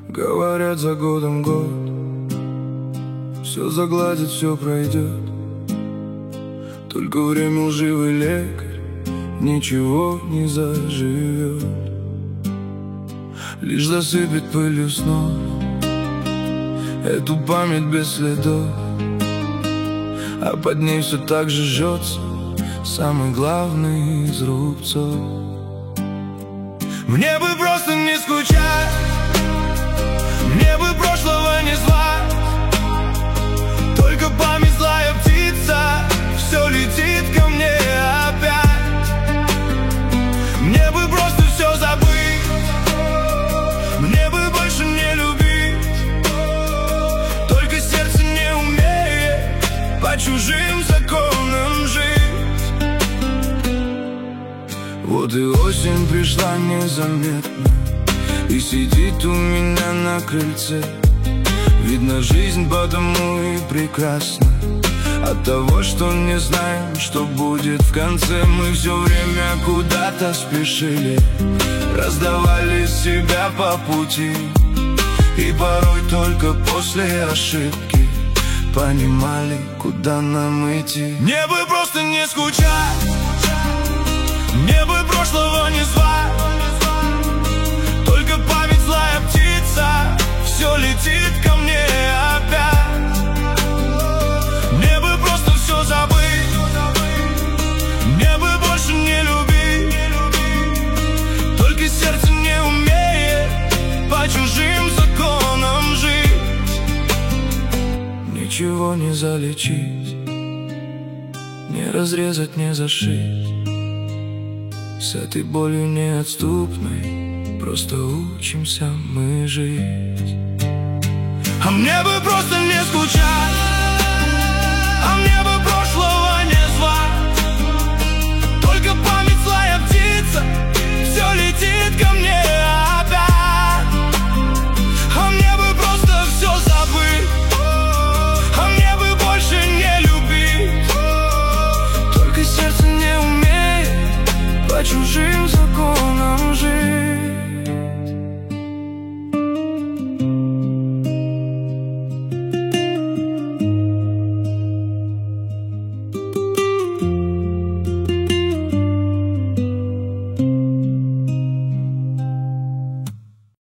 Говорят, за годом год все загладит, все пройдет. Только время лживый лекарь, ничего не заживет. Лишь засыпет пылью снов эту память без следов, а под ней все так же жжется самый главный из рубцов. Мне бы просто не скучать, мне бы прошлого не звать. Только память злая птица, все летит ко мне опять. Мне бы просто все забыть, мне бы больше не любить. Только сердце не умеет по чужим законам жить. Вот и осень пришла незаметно и сидит у меня на крыльце. Видно, жизнь потому и прекрасна от того, что не знаем, что будет в конце. Мы все время куда-то спешили, раздавали себя по пути, и порой только после ошибки понимали, куда нам идти. Мне бы просто не скучать, мне бы прошлого не звать. Только память злая птица, все летит ко мне опять. Мне бы просто все забыть, мне бы больше не любить. Только сердце не умеет по чужим законам жить. Ничего не залечить, не разрезать, не зашить. С этой болью неотступной просто учимся мы жить. А мне бы просто не скучать, а мне бы